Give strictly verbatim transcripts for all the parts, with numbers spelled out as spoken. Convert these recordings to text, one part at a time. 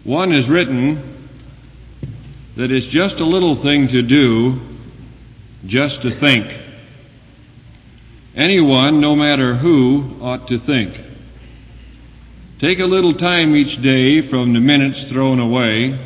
One is written that it's just a little thing to do, just to think. Anyone, no matter who, ought to think. Take a little time each day from the minutes thrown away.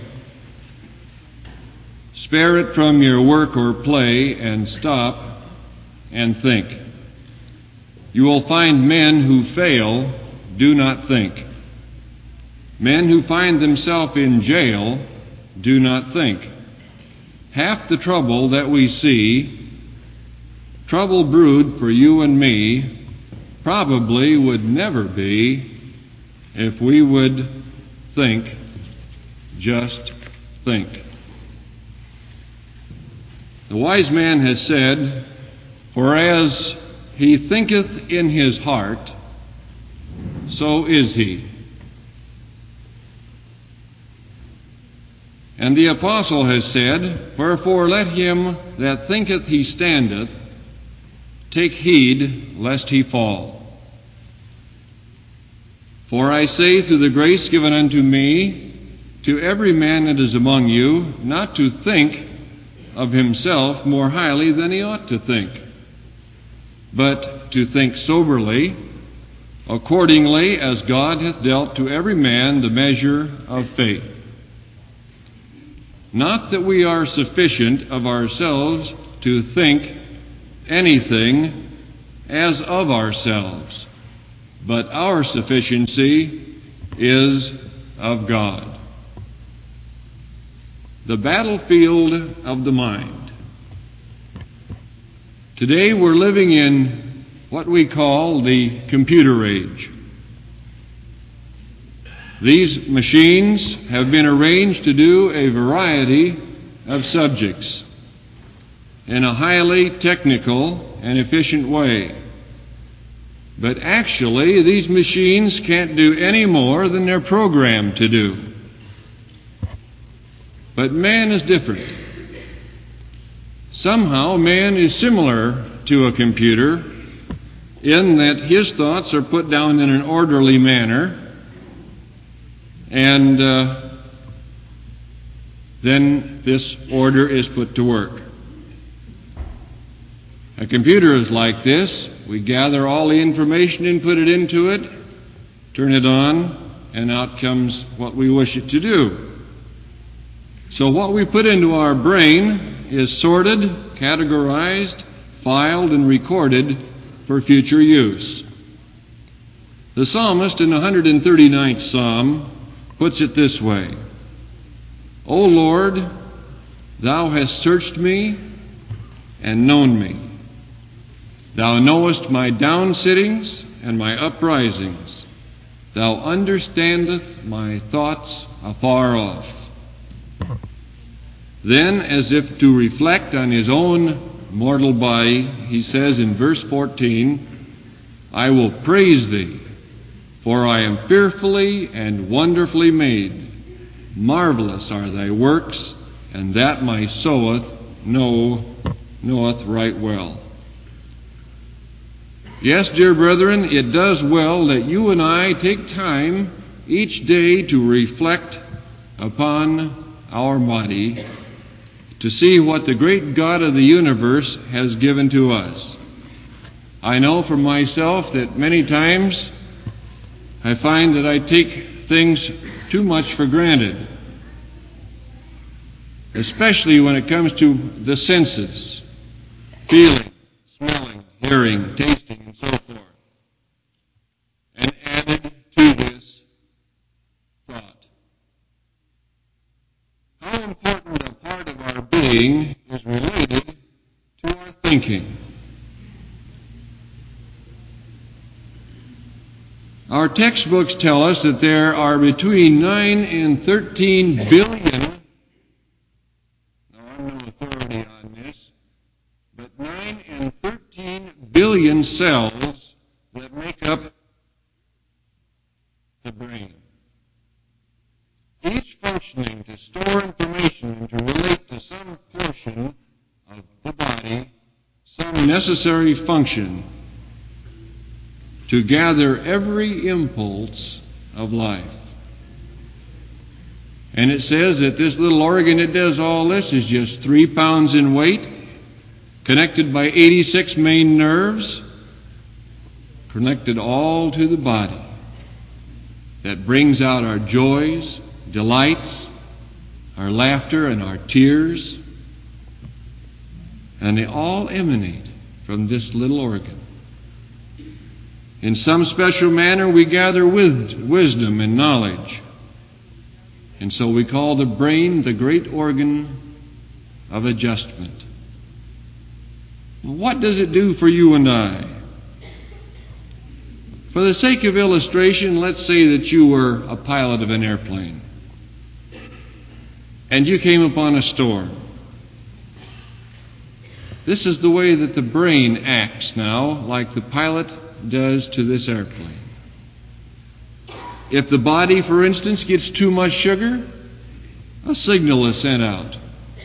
Spare it from your work or play and stop and think. You will find men who fail do not think. Men who find themselves in jail do not think. Half the trouble that we see, trouble brewed for you and me, probably would never be if we would think, just think. The wise man has said, "For as he thinketh in his heart, so is he." And the apostle has said, "Wherefore let him that thinketh he standeth take heed lest he fall. For I say through the grace given unto me, to every man that is among you, not to think of himself more highly than he ought to think, but to think soberly, accordingly as God hath dealt to every man the measure of faith. Not that we are sufficient of ourselves to think anything as of ourselves, but our sufficiency is of God." The battlefield of the mind. Today we're living in what we call the computer age. These machines have been arranged to do a variety of subjects in a highly technical and efficient way. But actually, these machines can't do any more than they're programmed to do. But man is different. Somehow, man is similar to a computer in that his thoughts are put down in an orderly manner, and uh, then this order is put to work. A computer is like this. We gather all the information and put it into it, turn it on, and out comes what we wish it to do. So what we put into our brain is sorted, categorized, filed, and recorded for future use. The psalmist in the one hundred thirty-ninth Psalm puts it this way: "O Lord, thou hast searched me and known me. Thou knowest my downsittings and my uprisings. Thou understandest my thoughts afar off." Then, as if to reflect on his own mortal body, he says in verse fourteen, "I will praise thee, for I am fearfully and wonderfully made. Marvelous are thy works, and that my soul know, knoweth right well." Yes, dear brethren, it does well that you and I take time each day to reflect upon our body, to see what the great God of the universe has given to us. I know for myself that many times I find that I take things too much for granted, especially when it comes to the senses: feeling, smelling, hearing, tasting, and so forth. And added to this, thought. How important a part of our being is related to our thinking. Our textbooks tell us that there are between nine and thirteen billion, now I'm no authority on this, but nine and thirteen billion cells that make up the brain, each functioning to store information and to relate to some portion of the body, some necessary function to gather every impulse of life. And it says that this little organ that does all this is just three pounds in weight, connected by eighty-six main nerves, connected all to the body, that brings out our joys, delights, our laughter, and our tears. And they all emanate from this little organ. In some special manner, we gather with wisdom and knowledge. And so we call the brain the great organ of adjustment. What does it do for you and I? For the sake of illustration, let's say that you were a pilot of an airplane and you came upon a storm. This is the way that the brain acts now, like the pilot does to this airplane. If the body, for instance, gets too much sugar, a signal is sent out,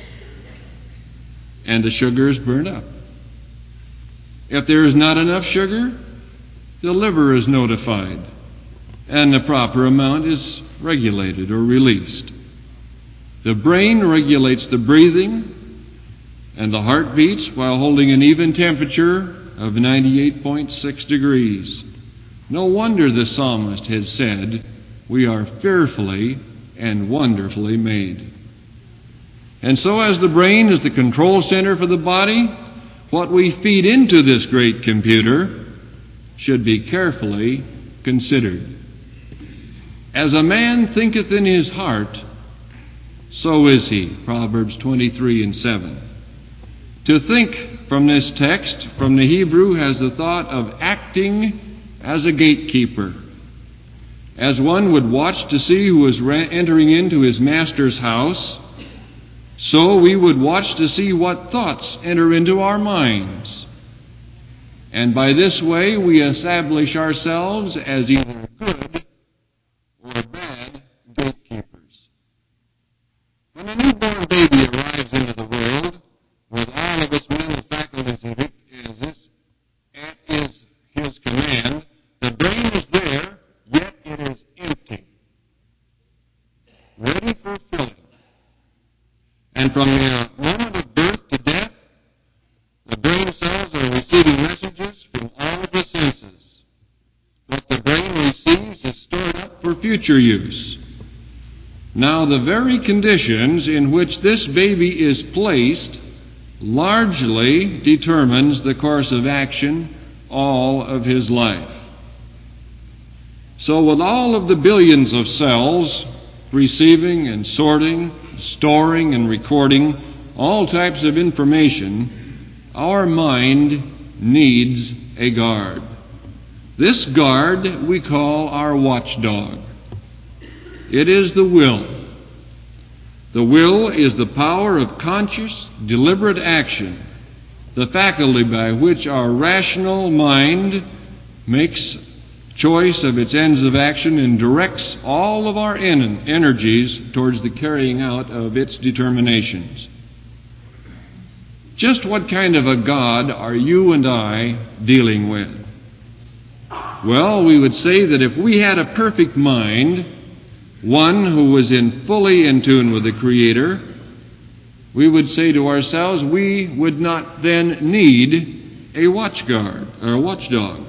and the sugar is burned up. If there is not enough sugar, the liver is notified, and the proper amount is regulated or released. The brain regulates the breathing and the heart beats while holding an even temperature of ninety-eight point six degrees. No wonder the psalmist has said, "We are fearfully and wonderfully made." And so as the brain is the control center for the body, what we feed into this great computer should be carefully considered. As a man thinketh in his heart, so is he. Proverbs twenty-three and seven. To think from this text, from the Hebrew, has the thought of acting as a gatekeeper. As one would watch to see who is entering into his master's house, so we would watch to see what thoughts enter into our minds. And by this way we establish ourselves as either good or bad gatekeepers. When a newborn baby arrives into the world, with all of its mental faculties at his, his command, the brain is there, yet it is empty, ready for filling. And from the moment of birth to death, the brain cells are receiving messages from all of the senses. What the brain receives is stored up for future use. Now, the very conditions in which this baby is placed largely determines the course of action all of his life. So with all of the billions of cells receiving and sorting, storing and recording all types of information, our mind needs a guard. This guard we call our watchdog. It is the will. The will is the power of conscious, deliberate action, the faculty by which our rational mind makes choice of its ends of action and directs all of our en- energies towards the carrying out of its determinations. Just what kind of a God are you and I dealing with? Well, we would say that if we had a perfect mind, one who was in fully in tune with the Creator, we would say to ourselves, we would not then need a watchguard or a watchdog.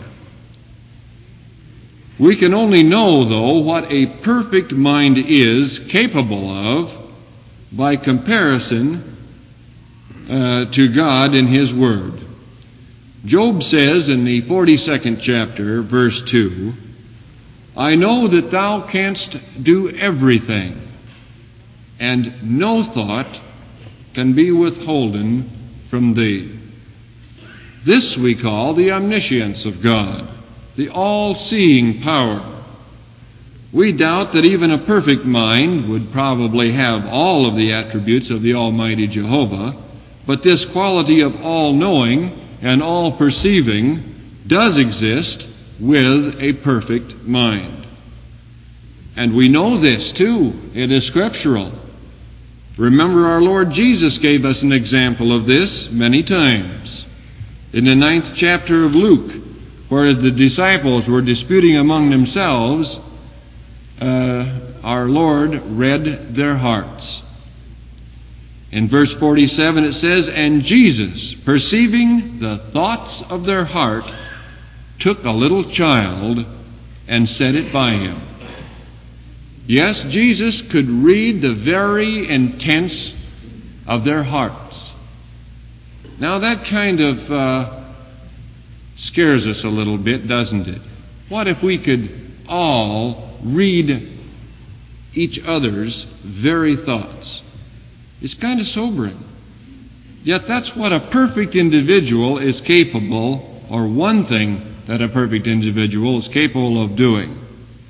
We can only know, though, what a perfect mind is capable of by comparison uh, to God in His Word. Job says in the forty-second chapter, verse two, "I know that thou canst do everything, and no thought can be withholden from thee." This we call the omniscience of God, the all-seeing power. We doubt that even a perfect mind would probably have all of the attributes of the Almighty Jehovah, but this quality of all-knowing and all-perceiving does exist with a perfect mind. And we know this too. It is scriptural. Remember, our Lord Jesus gave us an example of this many times. In the ninth chapter of Luke, where the disciples were disputing among themselves, uh, our Lord read their hearts. In verse forty-seven it says, "And Jesus, perceiving the thoughts of their heart, took a little child and set it by him." Yes, Jesus could read the very intents of their hearts. Now that kind of uh, scares us a little bit, doesn't it? What if we could all read each other's very thoughts? It's kind of sobering. Yet that's what a perfect individual is capable, or one thing that a perfect individual is capable of doing.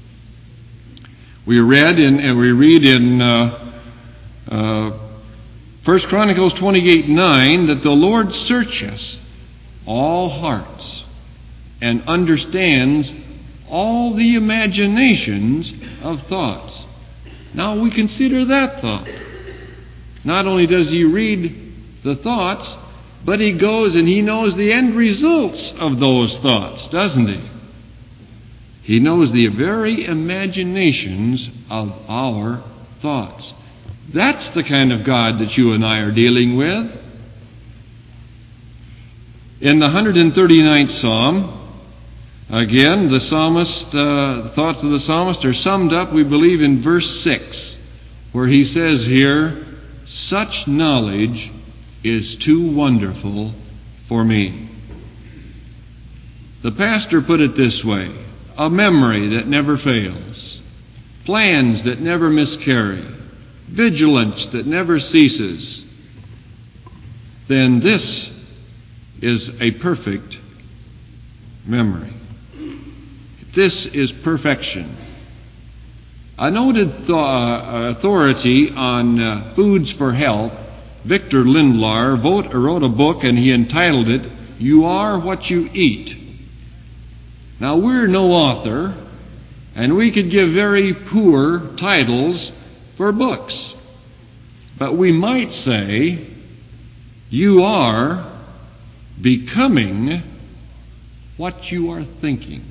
We read in, and we read in uh, uh, First Chronicles twenty-eight nine that the Lord searcheth all hearts and understands all the imaginations of thoughts. Now we consider that thought. Not only does he read the thoughts, but he goes and he knows the end results of those thoughts, doesn't he? He knows the very imaginations of our thoughts. That's the kind of God that you and I are dealing with. In the one hundred thirty-ninth Psalm, again, the psalmist, uh, the thoughts of the psalmist are summed up, we believe, in verse six, where he says here, "Such knowledge is too wonderful for me." The pastor put it this way: a memory that never fails, plans that never miscarry, vigilance that never ceases. Then this is a perfect memory. This is perfection. A noted th- uh, authority on uh, foods for health, Victor Lindlar, wrote, wrote a book, and he entitled it, "You Are What You Eat." Now, we're no author, and we could give very poor titles for books. But we might say, you are becoming what you are thinking.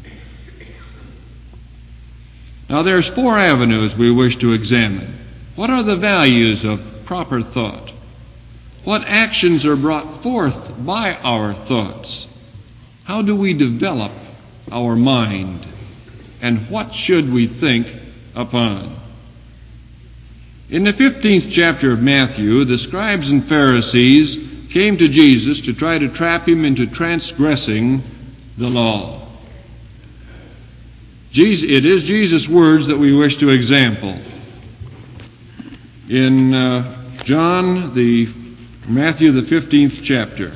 Now, there's four avenues we wish to examine. What are the values of proper thought? What actions are brought forth by our thoughts? How do we develop our mind? And what should we think upon? In the fifteenth chapter of Matthew, the scribes and Pharisees came to Jesus to try to trap him into transgressing the law. It is Jesus' words that we wish to example. In uh, John, the Matthew, the fifteenth chapter,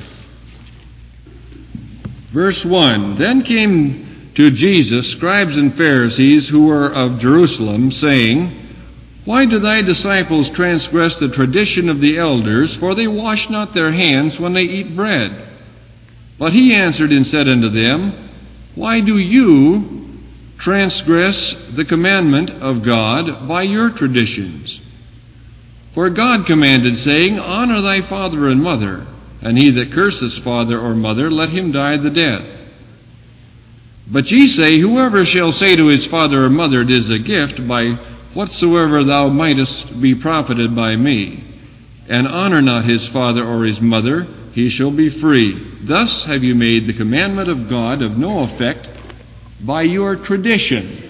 verse one, "Then came to Jesus scribes and Pharisees who were of Jerusalem, saying, Why do thy disciples transgress the tradition of the elders? For they wash not their hands when they eat bread. But he answered and said unto them, Why do you transgress the commandment of God by your traditions? For God commanded, saying, Honor thy father and mother, and he that curseth father or mother, let him die the death. But ye say, Whoever shall say to his father or mother, It is a gift, by whatsoever thou mightest be profited by me, and honor not his father or his mother, he shall be free. Thus have you made the commandment of God of no effect by your tradition."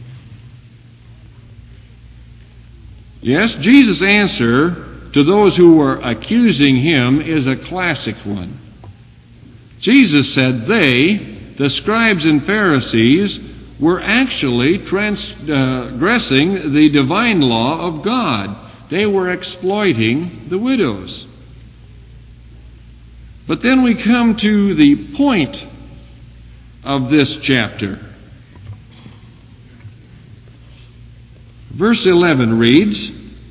Yes, Jesus' answer to those who were accusing him is a classic one. Jesus said they, the scribes and Pharisees, were actually transgressing the divine law of God. They were exploiting the widows. But then we come to the point of this chapter. Verse eleven reads,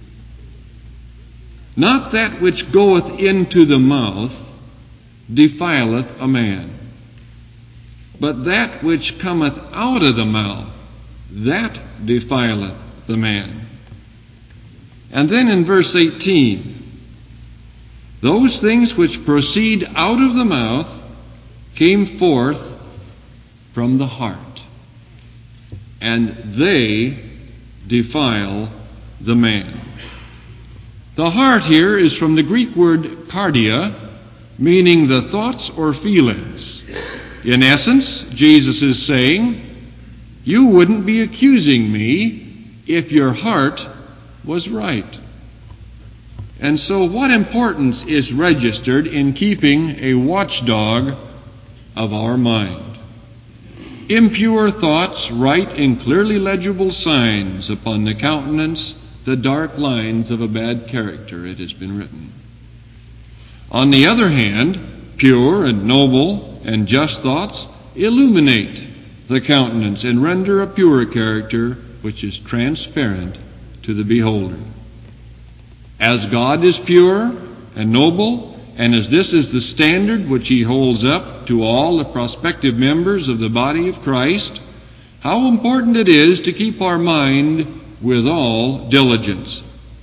Not that which goeth into the mouth defileth a man, but that which cometh out of the mouth, that defileth the man. And then in verse eighteen, Those things which proceed out of the mouth came forth from the heart, and they defile the man. The heart here is from the Greek word cardia, meaning the thoughts or feelings. In essence, Jesus is saying, you wouldn't be accusing me if your heart was right. And so what importance is registered in keeping a watchdog of our mind? Impure thoughts write in clearly legible signs upon the countenance the dark lines of a bad character, it has been written. On the other hand, pure and noble and just thoughts illuminate the countenance and render a pure character which is transparent to the beholder. As God is pure and noble, and as this is the standard which He holds up to all the prospective members of the body of Christ, how important it is to keep our mind with all diligence.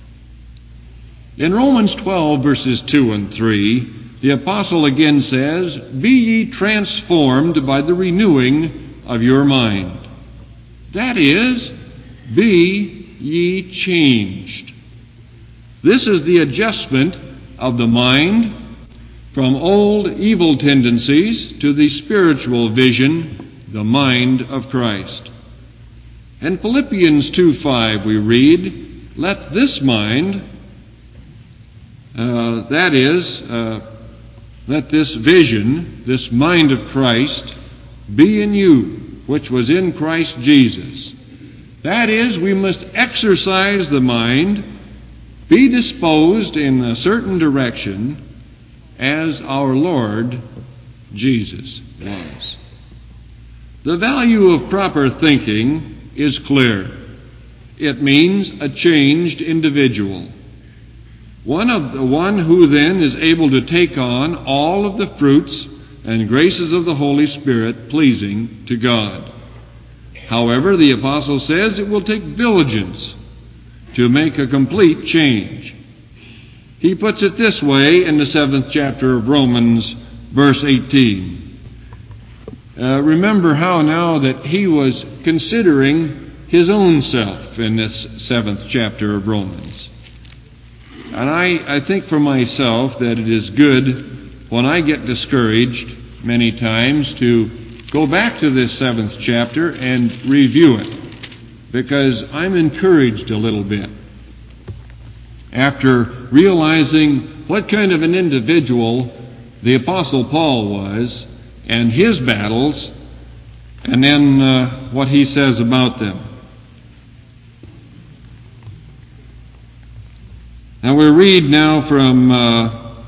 In Romans twelve, verses two and three, the apostle again says, be ye transformed by the renewing of your mind. That is, be ye changed. This is the adjustment of the mind from old evil tendencies to the spiritual vision, the mind of Christ. In Philippians two five we read, let this mind, uh, that is, uh, let this vision, this mind of Christ, be in you, which was in Christ Jesus. That is, we must exercise the mind, be disposed in a certain direction as our Lord Jesus was. The value of proper thinking is clear. It means a changed individual. One of the one who then is able to take on all of the fruits and graces of the Holy Spirit pleasing to God. However, the apostle says it will take diligence to make a complete change. He puts it this way in the seventh chapter of Romans, verse eighteen. Uh, remember how now that he was considering his own self in this seventh chapter of Romans. And I, I think for myself that it is good when I get discouraged many times to go back to this seventh chapter and review it, because I'm encouraged a little bit after realizing what kind of an individual the Apostle Paul was and his battles, and then uh, what he says about them. Now we read now from uh,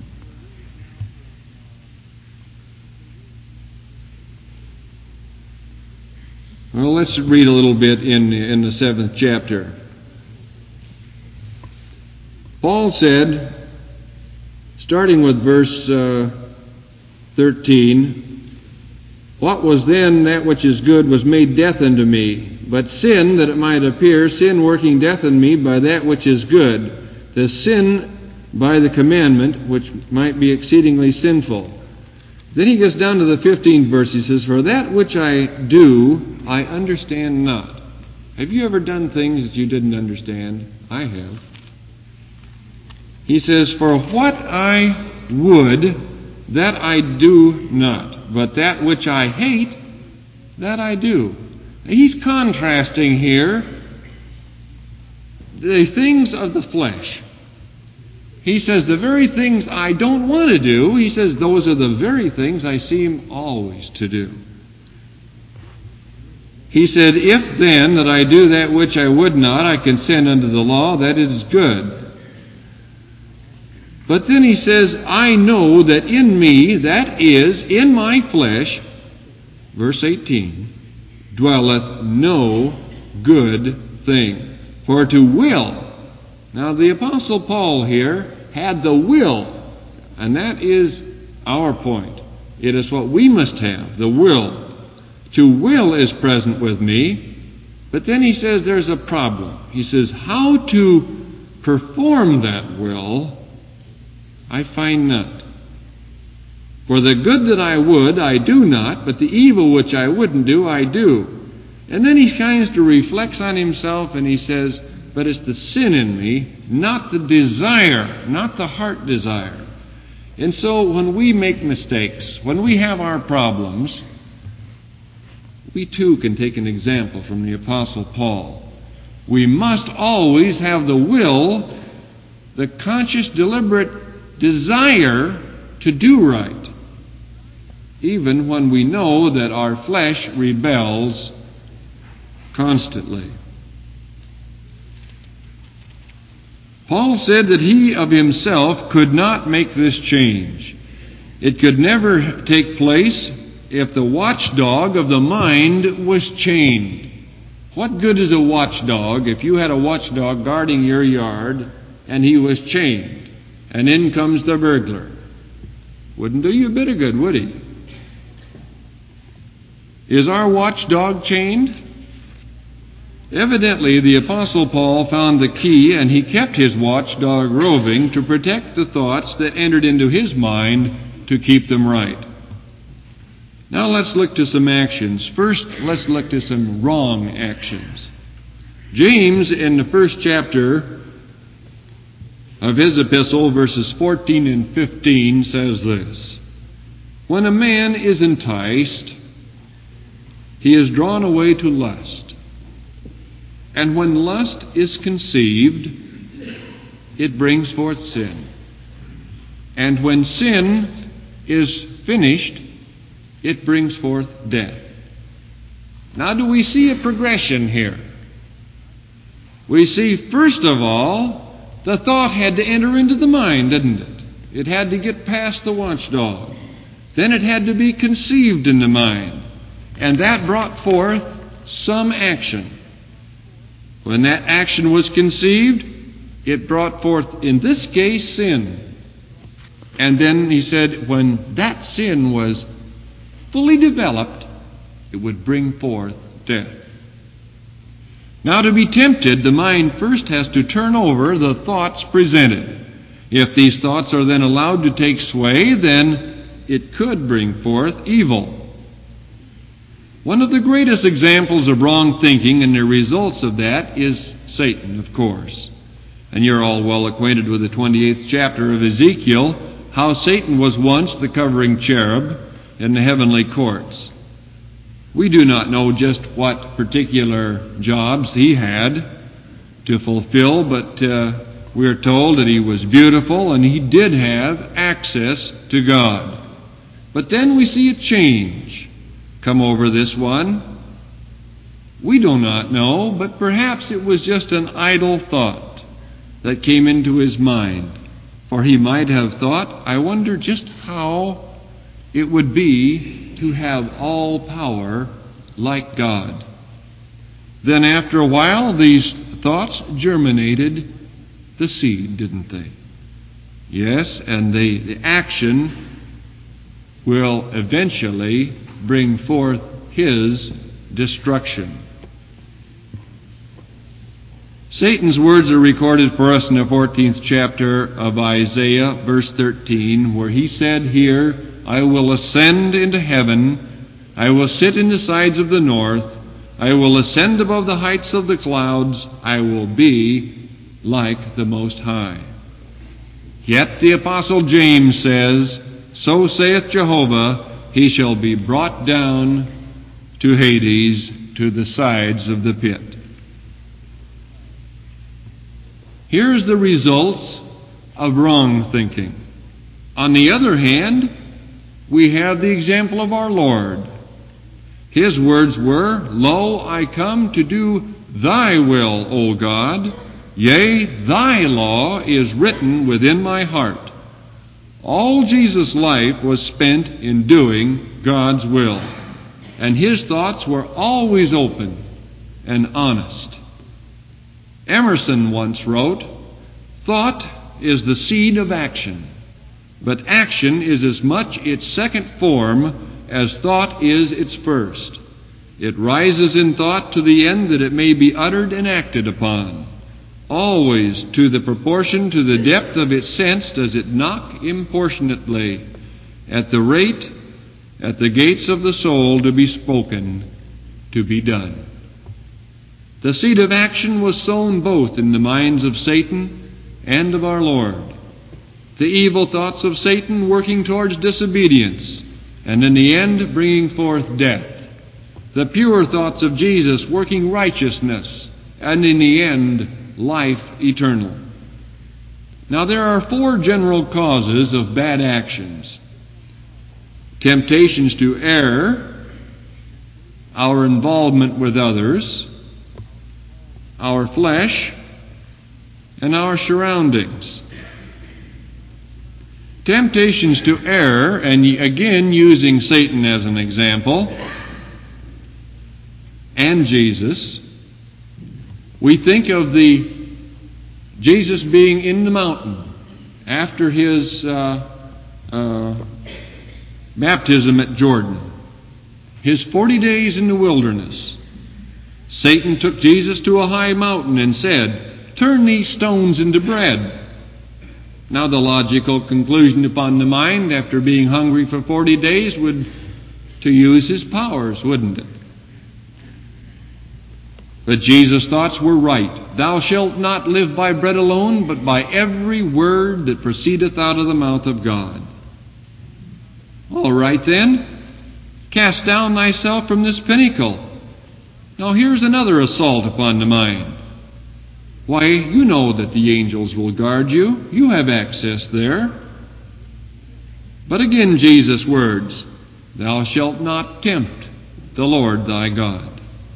well, let's read a little bit in in the seventh chapter. Paul said, starting with verse uh, thirteen, what was then that which is good was made death unto me, but sin, that it might appear, sin working death in me by that which is good, the sin by the commandment, which might be exceedingly sinful. Then he gets down to the fifteenth verse. He says, for that which I do, I understand not. Have you ever done things that you didn't understand? I have. He says, for what I would, that I do not, but that which I hate, that I do. He's contrasting here the things of the flesh. He says, the very things I don't want to do, he says, those are the very things I seem always to do. He said, if then that I do that which I would not, I consent unto the law, that is good. But then he says, I know that in me, that is, in my flesh, verse eighteen, dwelleth no good thing. For to will. Now the Apostle Paul here had the will, and that is our point. It is what we must have, the will. To will is present with me, but then he says there's a problem. He says, how to perform that will, I find not. For the good that I would, I do not, but the evil which I wouldn't do, I do. And then he kind of reflects on himself and he says, but it's the sin in me, not the desire, not the heart desire. And so when we make mistakes, when we have our problems, we too can take an example from the Apostle Paul. We must always have the will, the conscious, deliberate desire to do right, even when we know that our flesh rebels constantly. Paul said that he of himself could not make this change. It could never take place if the watchdog of the mind was chained. What good is a watchdog if you had a watchdog guarding your yard and he was chained, and in comes the burglar? Wouldn't do you a bit of good, would he? Is our watchdog chained? Evidently, the Apostle Paul found the key, and he kept his watchdog roving to protect the thoughts that entered into his mind to keep them right. Now let's look to some actions. First, let's look to some wrong actions. James, in the first chapter of his epistle, verses fourteen and fifteen, says this: when a man is enticed, he is drawn away to lust. And when lust is conceived, it brings forth sin. And when sin is finished, it brings forth death. Now, do we see a progression here? We see, first of all, the thought had to enter into the mind, didn't it? It had to get past the watchdog. Then it had to be conceived in the mind. And that brought forth some action. When that action was conceived, it brought forth, in this case, sin. And then he said, when that sin was fully developed, it would bring forth death. Now, to be tempted, the mind first has to turn over the thoughts presented. If these thoughts are then allowed to take sway, then it could bring forth evil. One of the greatest examples of wrong thinking and the results of that is Satan, of course. And you're all well acquainted with the twenty-eighth chapter of Ezekiel, how Satan was once the covering cherub in the heavenly courts. We do not know just what particular jobs he had to fulfill, but uh, we're told that he was beautiful and he did have access to God. But then we see a change come over this one. We do not know, but perhaps it was just an idle thought that came into his mind. For he might have thought, I wonder just how it would be to have all power like God. Then after a while, these thoughts germinated the seed, didn't they? Yes, and the, the action will eventually bring forth his destruction. Satan's words are recorded for us in the fourteenth chapter of Isaiah, verse thirteen, where he said here, I will ascend into heaven, I will sit in the sides of the north, I will ascend above the heights of the clouds, I will be like the Most High. Yet the Apostle James says, so saith Jehovah, he shall be brought down to Hades, to the sides of the pit. Here's the results of wrong thinking. On the other hand, we have the example of our Lord. His words were, Lo, I come to do thy will, O God. Yea, thy law is written within my heart. All Jesus' life was spent in doing God's will, and his thoughts were always open and honest. Emerson once wrote, thought is the seed of action, but action is as much its second form as thought is its first. It rises in thought to the end that it may be uttered and acted upon. Always to the proportion, to the depth of its sense does it knock importunately at the rate, at the gates of the soul to be spoken, to be done. The seed of action was sown both in the minds of Satan and of our Lord. The evil thoughts of Satan working towards disobedience, and in the end bringing forth death. The pure thoughts of Jesus working righteousness, and in the end, life eternal. Now there are four general causes of bad actions: temptations to err, our involvement with others, our flesh, and our surroundings. Temptations to err, and again using Satan as an example, and Jesus, we think of the Jesus being in the mountain after his uh, uh, baptism at Jordan, his forty days in the wilderness. Satan took Jesus to a high mountain and said, "Turn these stones into bread." Now the logical conclusion upon the mind after being hungry for forty days would to use his powers, wouldn't it? But Jesus' thoughts were right. Thou shalt not live by bread alone, but by every word that proceedeth out of the mouth of God. All right then, cast down thyself from this pinnacle. Now here's another assault upon the mind. Why, you know that the angels will guard you. You have access there. But again Jesus' words, thou shalt not tempt the Lord thy God.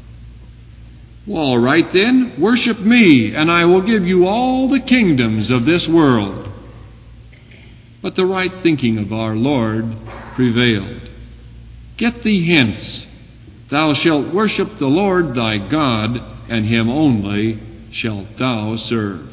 Well, all right then, worship me, and I will give you all the kingdoms of this world. But the right thinking of our Lord prevailed. Get thee hence. Thou shalt worship the Lord thy God, and him only shalt thou serve.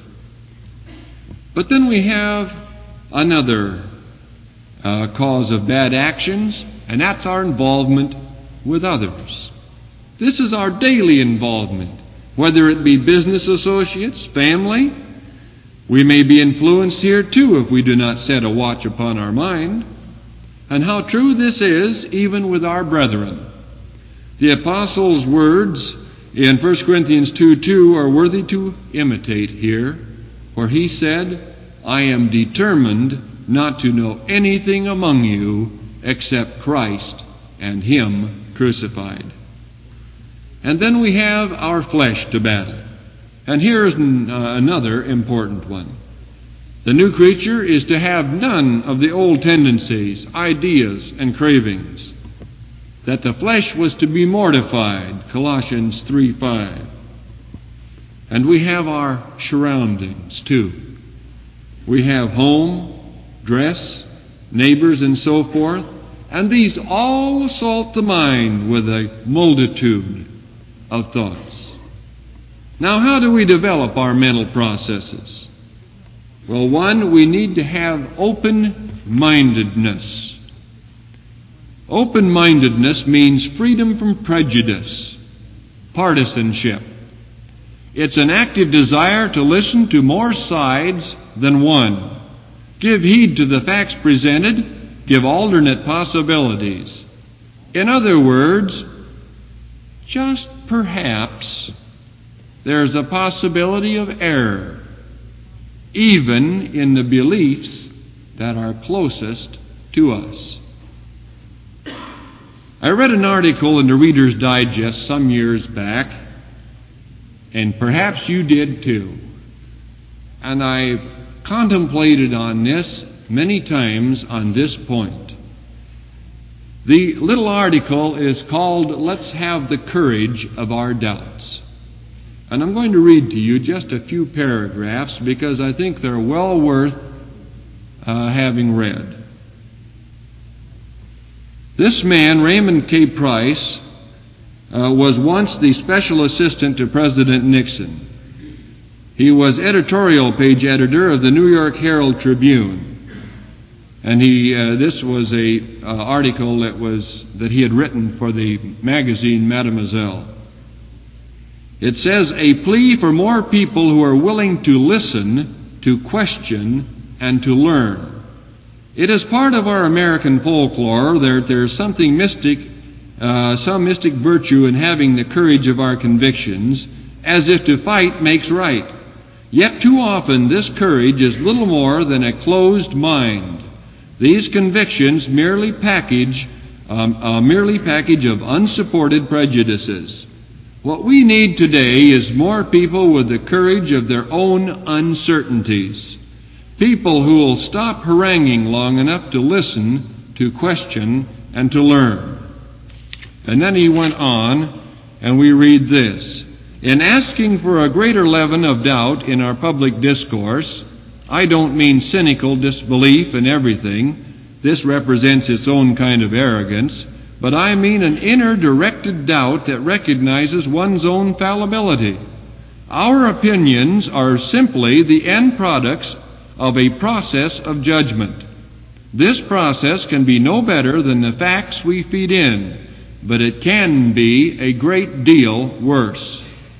But then we have another uh, cause of bad actions, and that's our involvement with others. This is our daily involvement, whether it be business associates, family. We may be influenced here too if we do not set a watch upon our mind. And how true this is even with our brethren. The apostle's words in First Corinthians two two are worthy to imitate here, where he said, I am determined not to know anything among you except Christ and him crucified. And then we have our flesh to battle. And here's an, uh, another important one. The new creature is to have none of the old tendencies, ideas, and cravings. That the flesh was to be mortified, Colossians three five. And we have our surroundings too. We have home, dress, neighbors, and so forth. And these all assault the mind with a multitude of thoughts. Now, how do we develop our mental processes? Well, one, we need to have open-mindedness. Open-mindedness means freedom from prejudice, partisanship. It's an active desire to listen to more sides than one. Give heed to the facts presented. Give alternate possibilities. In other words, just perhaps there's a possibility of error, even in the beliefs that are closest to us. I read an article in the Reader's Digest some years back, and perhaps you did too. And I've contemplated on this many times on this point. The little article is called, Let's Have the Courage of Our Doubts. And I'm going to read to you just a few paragraphs because I think they're well worth uh, having read. This man, Raymond K. Price, uh, was once the special assistant to President Nixon. He was editorial page editor of the New York Herald Tribune. And he, uh, this was a uh, article that was that he had written for the magazine Mademoiselle. It says, a plea for more people who are willing to listen, to question, and to learn. It is part of our American folklore that there's something mystic, uh, some mystic virtue in having the courage of our convictions as if to fight makes right. Yet too often this courage is little more than a closed mind. These convictions merely package, um, a merely package of unsupported prejudices. What we need today is more people with the courage of their own uncertainties. People who will stop haranguing long enough to listen, to question, and to learn. And then he went on, and we read this. In asking for a greater leaven of doubt in our public discourse, I don't mean cynical disbelief in everything. This represents its own kind of arrogance. But I mean an inner directed doubt that recognizes one's own fallibility. Our opinions are simply the end products of a process of judgment. This process can be no better than the facts we feed in, but it can be a great deal worse.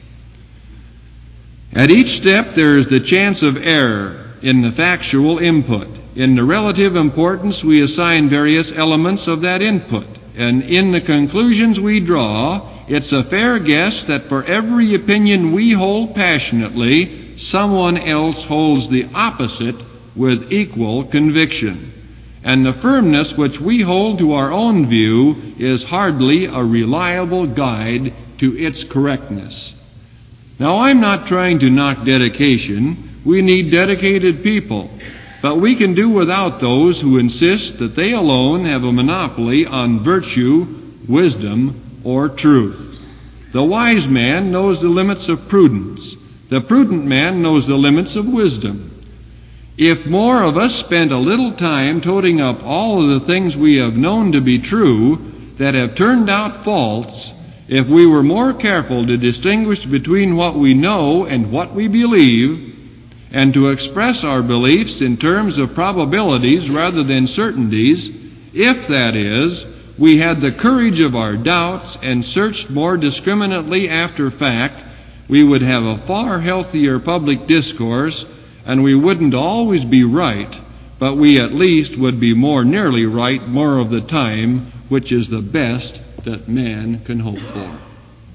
At each step there is the chance of error in the factual input. In the relative importance we assign various elements of that input. And in the conclusions we draw, it's a fair guess that for every opinion we hold passionately, someone else holds the opposite with equal conviction. And the firmness which we hold to our own view is hardly a reliable guide to its correctness. Now, I'm not trying to knock dedication. We need dedicated people. But we can do without those who insist that they alone have a monopoly on virtue, wisdom, or truth. The wise man knows the limits of prudence. The prudent man knows the limits of wisdom. If more of us spent a little time toting up all of the things we have known to be true that have turned out false, if we were more careful to distinguish between what we know and what we believe, and to express our beliefs in terms of probabilities rather than certainties, if, that is, we had the courage of our doubts and searched more discriminately after fact, we would have a far healthier public discourse, and we wouldn't always be right, but we at least would be more nearly right more of the time, which is the best that man can hope for.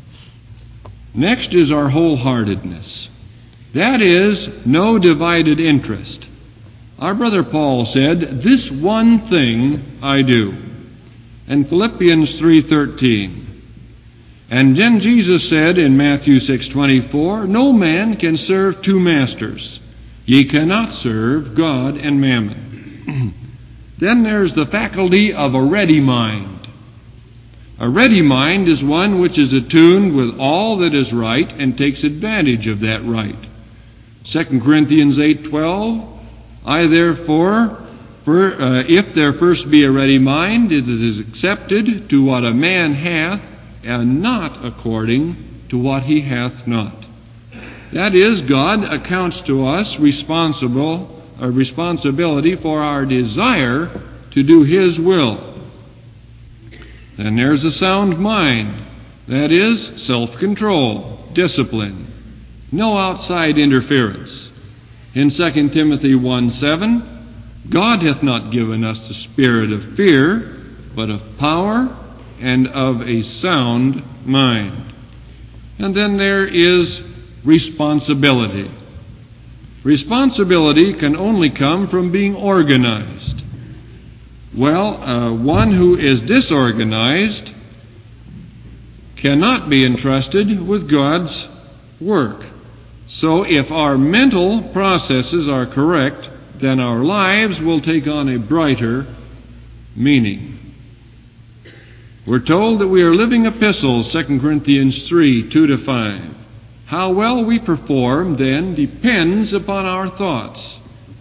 Next is our wholeheartedness. That is, no divided interest. Our brother Paul said, "This one thing I do." In Philippians three thirteen. And then Jesus said in Matthew six twenty-four, "No man can serve two masters. Ye cannot serve God and mammon." Then there's the faculty of a ready mind. A ready mind is one which is attuned with all that is right and takes advantage of that right. Second Corinthians eight twelve, I therefore, for, uh, if there first be a ready mind, it is accepted to what a man hath, and not according to what he hath not. That is, God accounts to us responsible, a responsibility for our desire to do His will. Then there's a sound mind. That is, self-control, discipline. No outside interference. In Second Timothy one seven, God hath not given us the spirit of fear, but of power and of a sound mind. And then there is responsibility. Responsibility can only come from being organized. Well, uh, one who is disorganized cannot be entrusted with God's work. So if our mental processes are correct, then our lives will take on a brighter meaning. We're told that we are living epistles, Second Corinthians three two to five. How well we perform, then, depends upon our thoughts.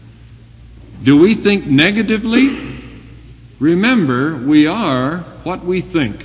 Do we think negatively? Remember, we are what we think.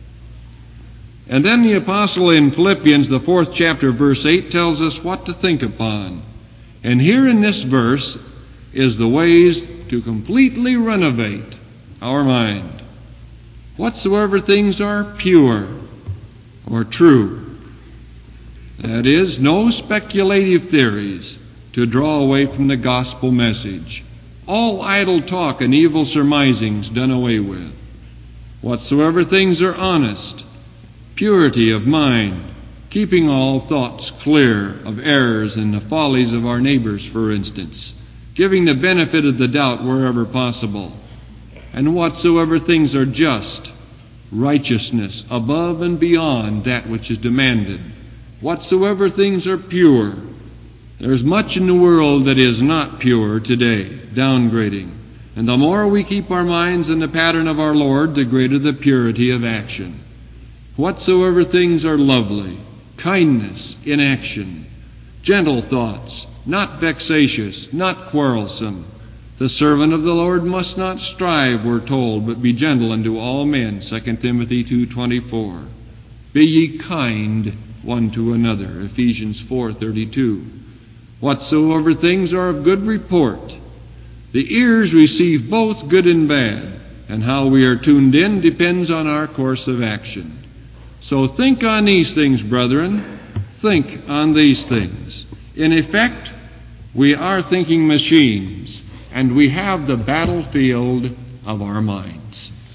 And then the apostle in Philippians, the fourth chapter, verse eight, tells us what to think upon. And here in this verse is the ways to completely renovate our mind. Whatsoever things are pure or true. That is, no speculative theories to draw away from the gospel message. All idle talk and evil surmisings done away with. Whatsoever things are honest, purity of mind, keeping all thoughts clear of errors and the follies of our neighbors, for instance, giving the benefit of the doubt wherever possible, and whatsoever things are just, righteousness above and beyond that which is demanded, whatsoever things are pure. There's much in the world that is not pure today, downgrading. And the more we keep our minds in the pattern of our Lord, the greater the purity of action. Whatsoever things are lovely, kindness in action, gentle thoughts, not vexatious, not quarrelsome. The servant of the Lord must not strive, we're told, but be gentle unto all men, Second Timothy two twenty-four. Be ye kind one to another, Ephesians four thirty-two. Whatsoever things are of good report. The ears receive both good and bad, and how we are tuned in depends on our course of action. So think on these things, brethren. Think on these things. In effect, we are thinking machines, and we have the battlefield of our minds.